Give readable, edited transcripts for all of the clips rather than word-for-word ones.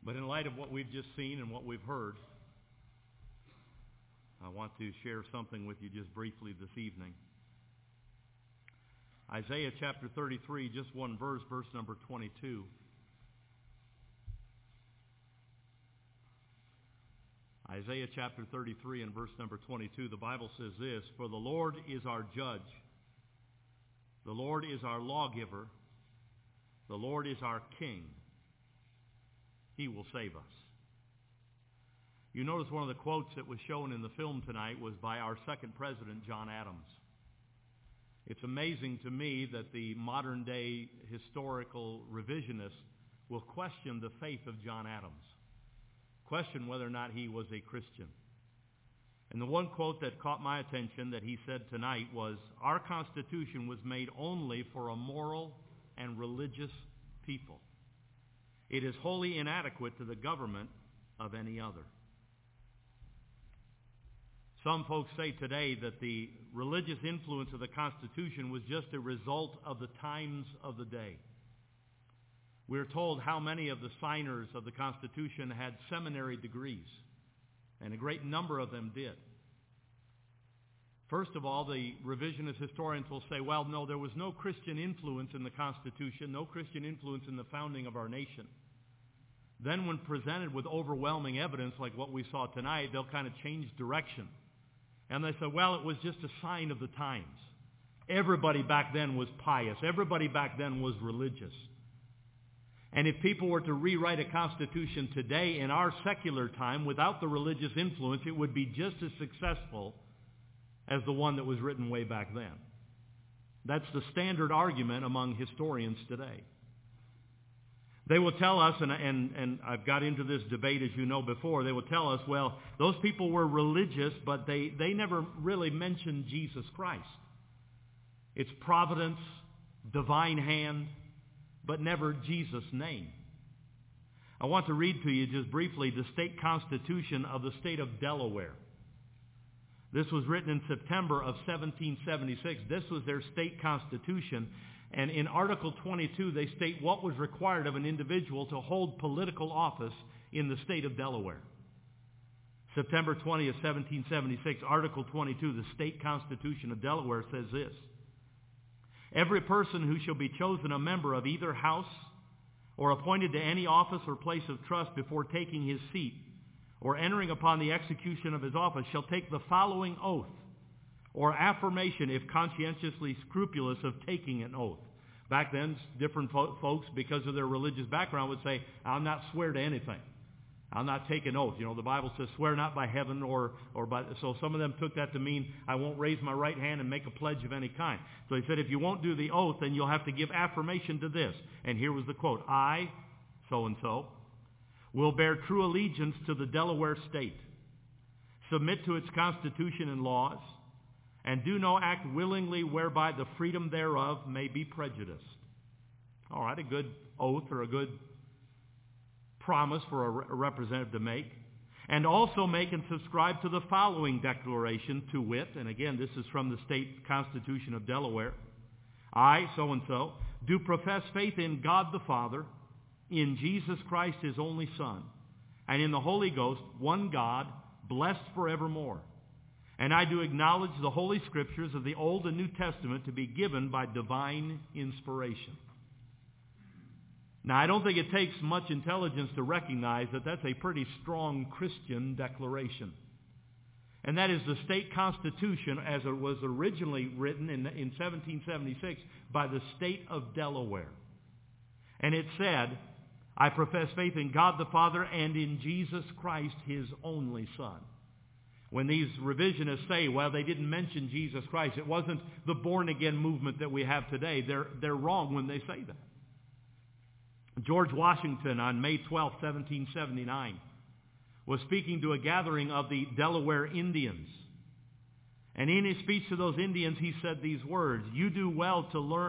But in light of what we've just seen and what we've heard, I want to share something with you just briefly this evening. Isaiah chapter 33, just one verse, verse number 22. Isaiah chapter 33 and verse number 22, the Bible says this, "For the Lord is our judge. The Lord is our lawgiver. The Lord is our king. He will save us." You notice one of the quotes that was shown in the film tonight was by our second president, John Adams. It's amazing to me that the modern-day historical revisionists will question the faith of John Adams, question whether or not he was a Christian. And the one quote that caught my attention that he said tonight was, "Our Constitution was made only for a moral and religious people. It is wholly inadequate to the government of any other." Some folks say today that the religious influence of the Constitution was just a result of the times of the day. We're told how many of the signers of the Constitution had seminary degrees, and a great number of them did. First of all, the revisionist historians will say, well, no, there was no Christian influence in the Constitution, no Christian influence in the founding of our nation. Then when presented with overwhelming evidence like what we saw tonight, they'll kind of change direction. And they say, well, it was just a sign of the times. Everybody back then was pious. Everybody back then was religious. And if people were to rewrite a constitution today in our secular time without the religious influence, it would be just as successful as the one that was written way back then. That's the standard argument among historians today. They will tell us, and I've got into this debate, as you know, before, they will tell us, well, those people were religious, but they never really mentioned Jesus Christ. It's providence, divine hand, but never Jesus' name. I want to read to you just briefly the state constitution of the state of Delaware. This was written in September of 1776. This was their state constitution. And in Article 22, they state what was required of an individual to hold political office in the state of Delaware. September 20th, 1776, Article 22, the state constitution of Delaware says this: "Every person who shall be chosen a member of either house or appointed to any office or place of trust before taking his seat or entering upon the execution of his office shall take the following oath or affirmation if conscientiously scrupulous of taking an oath." Back then, different folks, because of their religious background, would say, "I'll not swear to anything. I'll not take an oath." You know, the Bible says, "Swear not by heaven or by..." So some of them took that to mean, I won't raise my right hand and make a pledge of any kind. So he said, if you won't do the oath, then you'll have to give affirmation to this. And here was the quote: "I, so-and-so, will bear true allegiance to the Delaware state, submit to its constitution and laws, and do no act willingly whereby the freedom thereof may be prejudiced." All right, a good oath or a good promise for a representative to make. "And also make and subscribe to the following declaration, to wit," and again, this is from the state constitution of Delaware: "I, so-and-so, do profess faith in God the Father, in Jesus Christ, his only Son, and in the Holy Ghost, one God, blessed forevermore. And I do acknowledge the Holy Scriptures of the Old and New Testament to be given by divine inspiration." Now, I don't think it takes much intelligence to recognize that that's a pretty strong Christian declaration. And that is the state constitution as it was originally written in 1776 by the state of Delaware. And it said, "I profess faith in God the Father and in Jesus Christ, his only Son." When these revisionists say, well, they didn't mention Jesus Christ, it wasn't the born-again movement that we have today, they're wrong when they say that. George Washington, on May 12, 1779, was speaking to a gathering of the Delaware Indians. And in his speech to those Indians, he said these words: you do well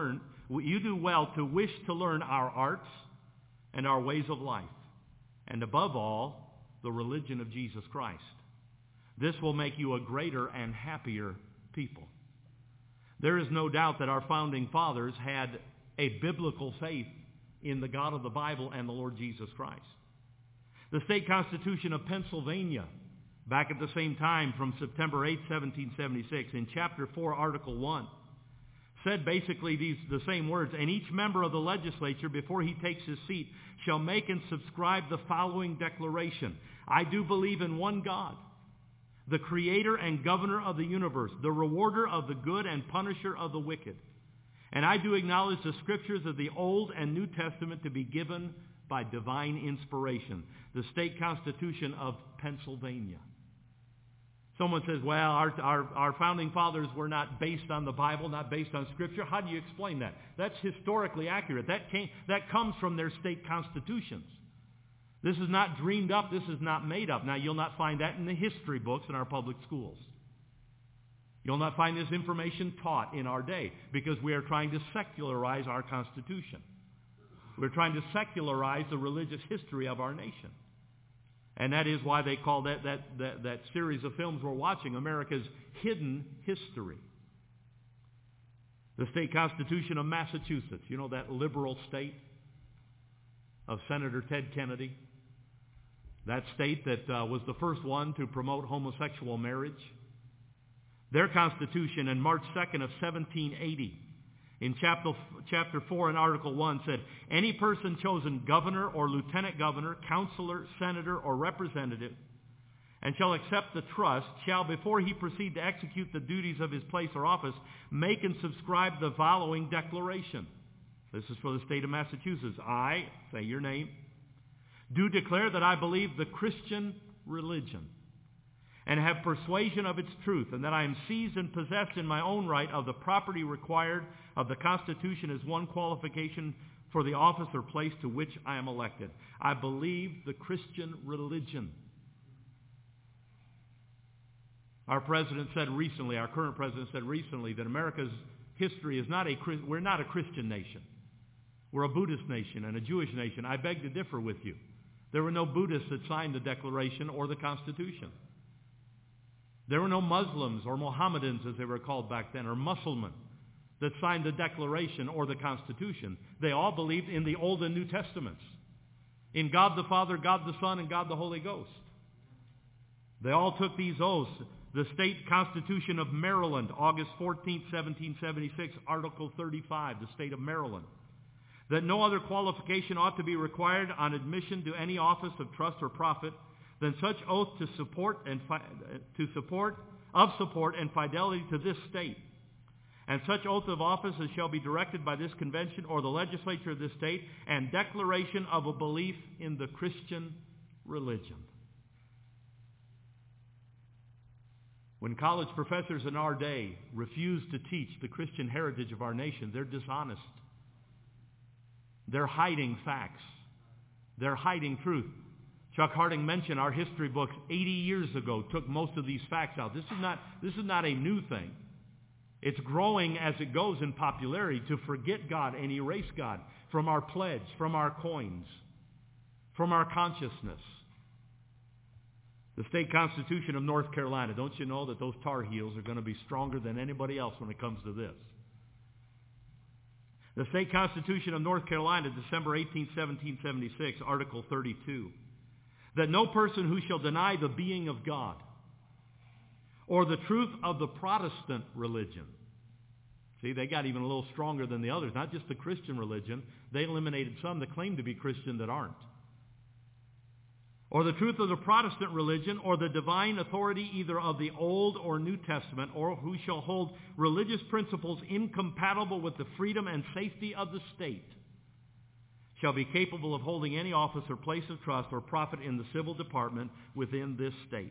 to wish to learn our arts and our ways of life, and above all, the religion of Jesus Christ. This will make you a greater and happier people." There is no doubt that our founding fathers had a biblical faith in the God of the Bible and the Lord Jesus Christ. The state constitution of Pennsylvania, back at the same time from September 8, 1776, in Chapter 4, Article 1, said basically the same words, and each member of the legislature, before he takes his seat, shall make and subscribe the following declaration. I do believe in one God, the creator and governor of the universe, the rewarder of the good and punisher of the wicked. And I do acknowledge the scriptures of the Old and New Testament to be given by divine inspiration. The state constitution of Pennsylvania. Someone says, well, our founding fathers were not based on the Bible, not based on Scripture. How do you explain that? That's historically accurate. That comes from their state constitutions. This is not dreamed up. This is not made up. Now, you'll not find that in the history books in our public schools. You'll not find this information taught in our day because we are trying to secularize our Constitution. We're trying to secularize the religious history of our nation. And that is why they call that series of films we're watching America's Hidden History. The state constitution of Massachusetts, you know, that liberal state of Senator Ted Kennedy. That state that was the first one to promote homosexual marriage. Their constitution in March 2nd of 1780, in chapter 4 and Article 1 said, any person chosen governor or lieutenant governor, counselor, senator, or representative, and shall accept the trust, shall, before he proceed to execute the duties of his place or office, make and subscribe the following declaration. This is for the state of Massachusetts. I, say your name, do declare that I believe the Christian religion, and have persuasion of its truth, and that I am seized and possessed in my own right of the property required of the Constitution as one qualification for the office or place to which I am elected. I believe the Christian religion. Our president said recently, our current president said recently, that America's history is not we're not a Christian nation. We're a Buddhist nation and a Jewish nation. I beg to differ with you. There were no Buddhists that signed the Declaration or the Constitution. There were no Muslims or Mohammedans, as they were called back then, or Muslimen that signed the Declaration or the Constitution. They all believed in the Old and New Testaments, in God the Father, God the Son, and God the Holy Ghost. They all took these oaths. The State Constitution of Maryland, August 14, 1776, Article 35, the state of Maryland, that no other qualification ought to be required on admission to any office of trust or profit than such oath to support and fidelity to this state, and such oath of office as shall be directed by this convention or the legislature of this state, and declaration of a belief in the Christian religion. When college professors in our day refuse to teach the Christian heritage of our nation, they're dishonest. They're hiding facts. They're hiding truth. Chuck Harding mentioned our history books 80 years ago took most of these facts out. This is not a new thing. It's growing as it goes in popularity to forget God and erase God from our pledge, from our coins, from our consciousness. The state constitution of North Carolina, don't you know that those Tar Heels are going to be stronger than anybody else when it comes to this? The state constitution of North Carolina, December 18, 1776, Article 32. That no person who shall deny the being of God or the truth of the Protestant religion. See, they got even a little stronger than the others. Not just the Christian religion. They eliminated some that claim to be Christian that aren't. Or the truth of the Protestant religion or the divine authority either of the Old or New Testament, or who shall hold religious principles incompatible with the freedom and safety of the state, shall be capable of holding any office or place of trust or profit in the civil department within this state.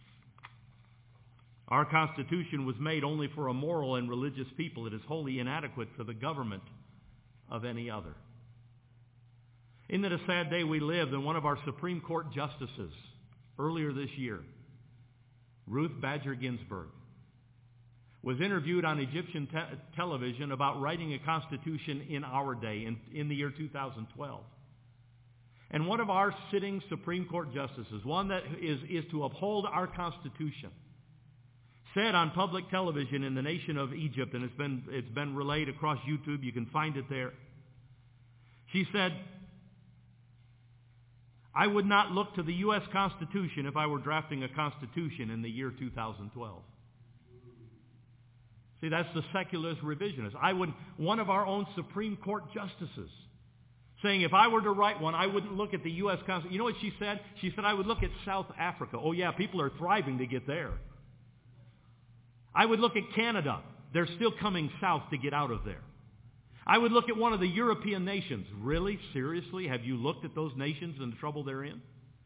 Our Constitution was made only for a moral and religious people. It is wholly inadequate for the government of any other. Isn't it a sad day we live? And one of our Supreme Court justices earlier this year, Ruth Bader Ginsburg, was interviewed on Egyptian television about writing a constitution in our day, in the year 2012. And one of our sitting Supreme Court justices, one that is to uphold our Constitution, said on public television in the nation of Egypt, and it's been relayed across YouTube, you can find it there. She said, I would not look to the U.S. Constitution if I were drafting a Constitution in the year 2012. See, that's the secularist revisionist. One of our own Supreme Court justices saying if I were to write one, I wouldn't look at the U.S. Constitution. You know what she said? She said I would look at South Africa. Oh yeah, people are thriving to get there. I would look at Canada. They're still coming south to get out of there. I would look at one of the European nations. Really? Seriously? Have you looked at those nations and the trouble they're in?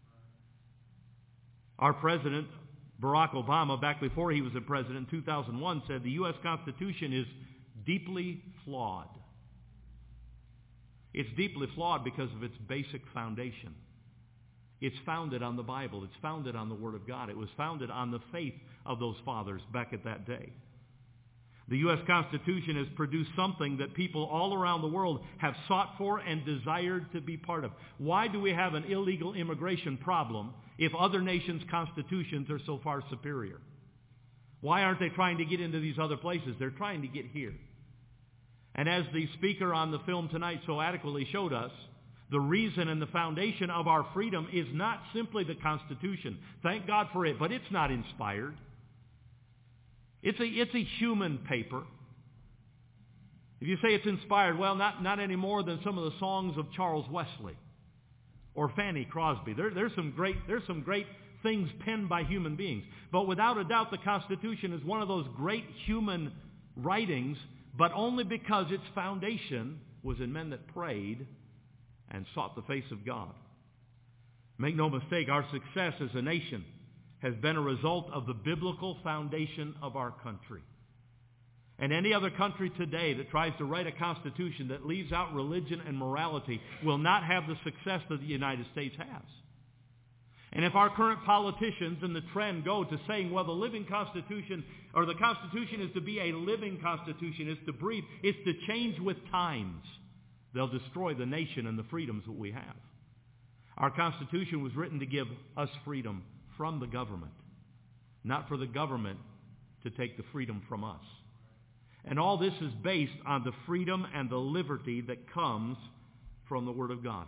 Our president, Barack Obama, back before he was a president in 2001, said the U.S. Constitution is deeply flawed. It's deeply flawed because of its basic foundation. It's founded on the Bible. It's founded on the Word of God. It was founded on the faith of those fathers back at that day. The U.S. Constitution has produced something that people all around the world have sought for and desired to be part of. Why do we have an illegal immigration problem if other nations' constitutions are so far superior? Why aren't they trying to get into these other places? They're trying to get here. And as the speaker on the film tonight so adequately showed us, the reason and the foundation of our freedom is not simply the Constitution. Thank God for it, but it's not inspired. It's a human paper. If you say it's inspired, well, not any more than some of the songs of Charles Wesley or Fanny Crosby. There's some great things penned by human beings. But without a doubt, the Constitution is one of those great human writings, but only because its foundation was in men that prayed and sought the face of God. Make no mistake, our success as a nation has been a result of the biblical foundation of our country. And any other country today that tries to write a constitution that leaves out religion and morality will not have the success that the United States has. And if our current politicians and the trend go to saying, well, the living constitution, or the Constitution is to be a living constitution, is to breathe, it's to change with times, they'll destroy the nation and the freedoms that we have. Our Constitution was written to give us freedom from the government, not for the government to take the freedom from us. And all this is based on the freedom and the liberty that comes from the Word of God.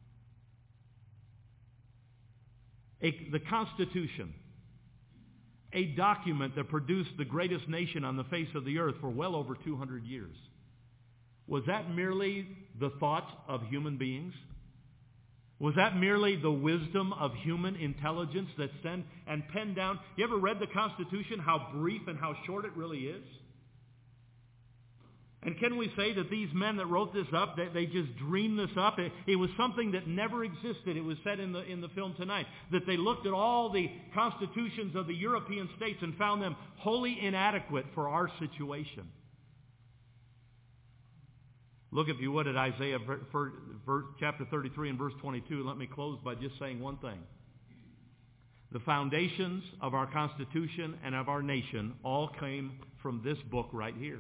The Constitution, a document that produced the greatest nation on the face of the earth for well over 200 years. Was that merely the thoughts of human beings? Was that merely the wisdom of human intelligence that sent and penned down? You ever read the Constitution, how brief and how short it really is? And can we say that these men that wrote this up, they just dreamed this up? It was something that never existed. It was said in the film tonight that they looked at all the constitutions of the European states and found them wholly inadequate for our situation. Look, if you would, at Isaiah chapter 33 and verse 22. Let me close by just saying one thing. The foundations of our Constitution and of our nation all came from this book right here.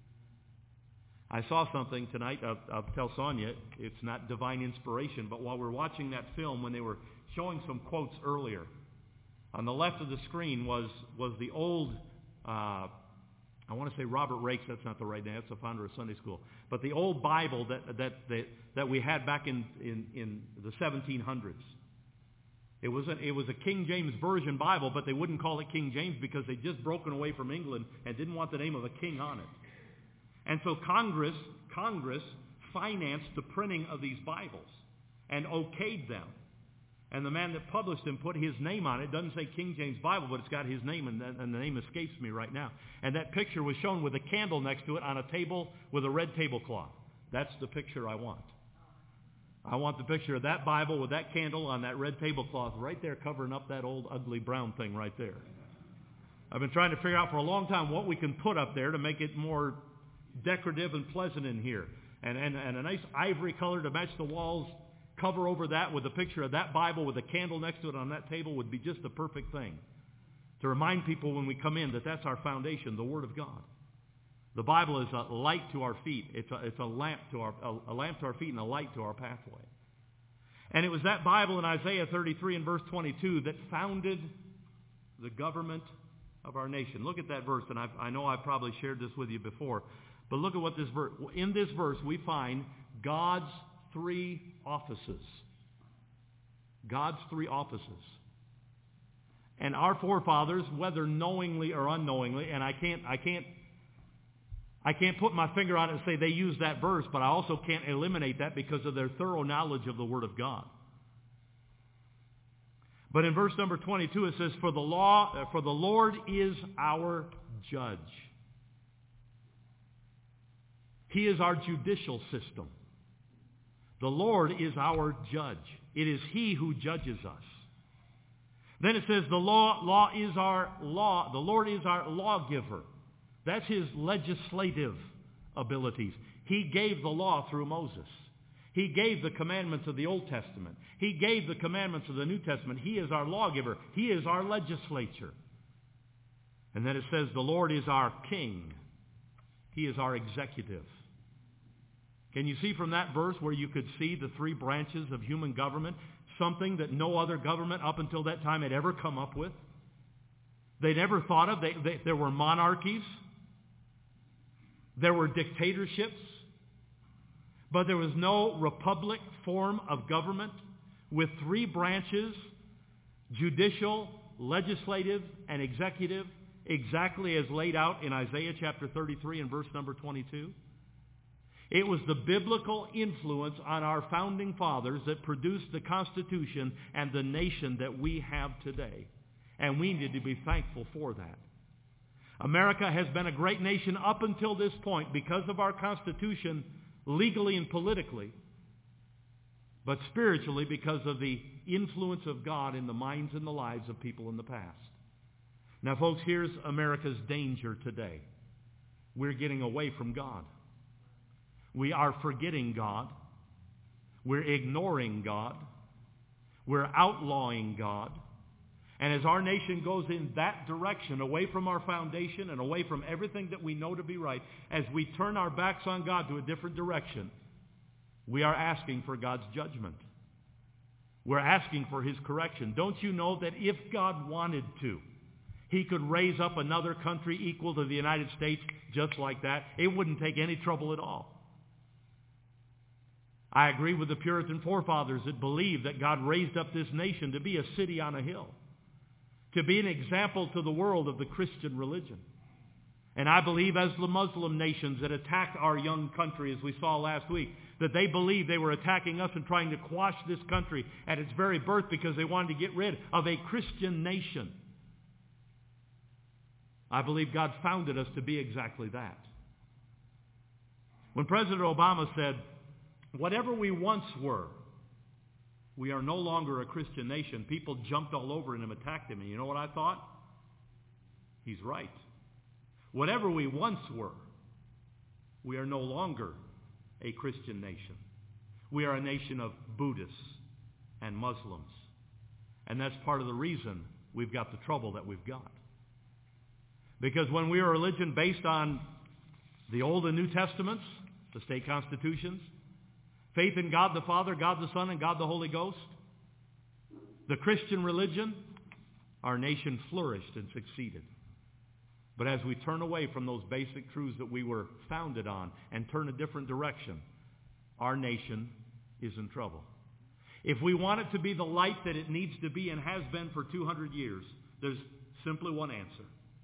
I saw something tonight. I'll tell Sonia it's not divine inspiration, but while we're watching that film, when they were showing some quotes earlier, on the left of the screen was the old, I want to say Robert Rakes, that's not the right name, that's the founder of Sunday School, but the old Bible that we had back in the 1700s. It was a King James Version Bible, but they wouldn't call it King James because they'd just broken away from England and didn't want the name of a king on it. And so Congress financed the printing of these Bibles and okayed them. And the man that published them put his name on it. It doesn't say King James Bible, but it's got his name, and the name escapes me right now. And that picture was shown with a candle next to it on a table with a red tablecloth. That's the picture I want. I want the picture of that Bible with that candle on that red tablecloth right there covering up that old ugly brown thing right there. I've been trying to figure out for a long time what we can put up there to make it more decorative and pleasant in here. And a nice ivory color to match the walls, cover over that with a picture of that Bible with a candle next to it on that table would be just the perfect thing. To remind people when we come in that that's our foundation, the Word of God. The Bible is a light to our feet. It's a lamp to our feet and a light to our pathway. And it was that Bible in Isaiah 33 and verse 22 that founded the government of our nation. Look at that verse, and I know I've probably shared this with you before, but look at what this verse. In this verse, we find God's three offices. God's three offices. And our forefathers, whether knowingly or unknowingly, and I can't put my finger on it and say they used that verse, but I also can't eliminate that because of their thorough knowledge of the Word of God. But in verse number 22 it says, for the Lord is our judge. He is our judicial system. The Lord is our judge. It is He who judges us. Then it says the Lord is our lawgiver. That's His legislative abilities. He gave the law through Moses. He gave the commandments of the Old Testament. He gave the commandments of the New Testament. He is our lawgiver. He is our legislature. And then it says the Lord is our king. He is our executive. Can you see from that verse where you could see the three branches of human government, something that no other government up until that time had ever come up with? They never thought of. There were monarchies. There were dictatorships. But there was no republic form of government with three branches, judicial, legislative, and executive, exactly as laid out in Isaiah chapter 33 and verse number 22. It was the biblical influence on our founding fathers that produced the Constitution and the nation that we have today. And we need to be thankful for that. America has been a great nation up until this point because of our Constitution, legally and politically, but spiritually because of the influence of God in the minds and the lives of people in the past. Now, folks, here's America's danger today. We're getting away from God. We are forgetting God. We're ignoring God. We're outlawing God. And as our nation goes in that direction, away from our foundation and away from everything that we know to be right, as we turn our backs on God to a different direction, we are asking for God's judgment. We're asking for His correction. Don't you know that if God wanted to, He could raise up another country equal to the United States just like that? It wouldn't take any trouble at all. I agree with the Puritan forefathers that believed that God raised up this nation to be a city on a hill, to be an example to the world of the Christian religion. And I believe as the Muslim nations that attacked our young country, as we saw last week, that they believed they were attacking us and trying to quash this country at its very birth because they wanted to get rid of a Christian nation. I believe God founded us to be exactly that. When President Obama said, whatever we once were, we are no longer a Christian nation, people jumped all over him and attacked him. And you know what I thought? He's right. Whatever we once were, we are no longer a Christian nation. We are a nation of Buddhists and Muslims. And that's part of the reason we've got the trouble that we've got. Because when we are a religion based on the Old and New Testaments, the state constitutions, faith in God the Father, God the Son, and God the Holy Ghost, the Christian religion, our nation flourished and succeeded. But as we turn away from those basic truths that we were founded on and turn a different direction, our nation is in trouble. If we want it to be the light that it needs to be and has been for 200 years, there's simply one answer.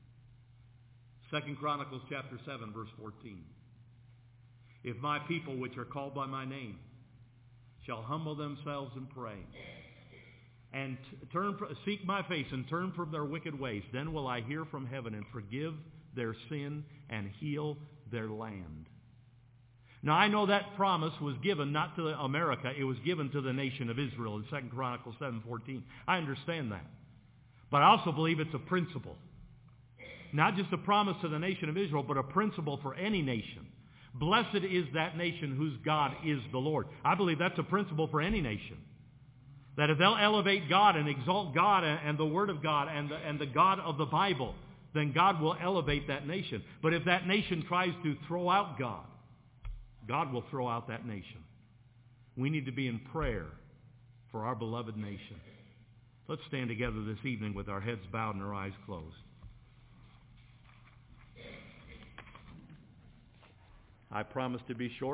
2 Chronicles chapter 7, verse 14. If my people, which are called by my name, shall humble themselves and pray, and seek my face and turn from their wicked ways, then will I hear from heaven and forgive their sin and heal their land. Now I know that promise was given not to America, it was given to the nation of Israel in 2 Chronicles 7:14. I understand that. But I also believe it's a principle. Not just a promise to the nation of Israel, but a principle for any nation. Blessed is that nation whose God is the Lord. I believe that's a principle for any nation. That if they'll elevate God and exalt God and the Word of God and the God of the Bible, then God will elevate that nation. But if that nation tries to throw out God, God will throw out that nation. We need to be in prayer for our beloved nation. Let's stand together this evening with our heads bowed and our eyes closed. I promise to be short.